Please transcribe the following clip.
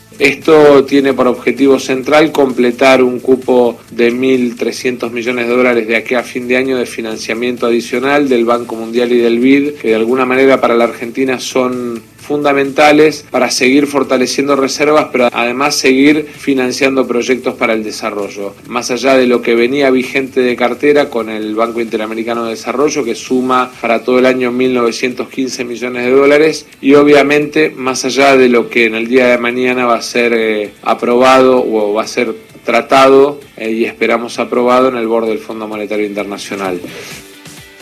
Esto tiene por objetivo central completar un cupo de 1.300 millones de dólares de aquí a fin de año de financiamiento adicional del Banco Mundial y del BID, que de alguna manera para la Argentina son fundamentales para seguir fortaleciendo reservas, pero además seguir financiando proyectos para el desarrollo. Más allá de lo que venía vigente de cartera con el Banco Interamericano de Desarrollo, que suma para todo el año 1.915 millones de dólares, y obviamente más allá de lo que en el día de mañana va a ser aprobado o va a ser tratado y esperamos aprobado en el Board del Fondo Monetario Internacional.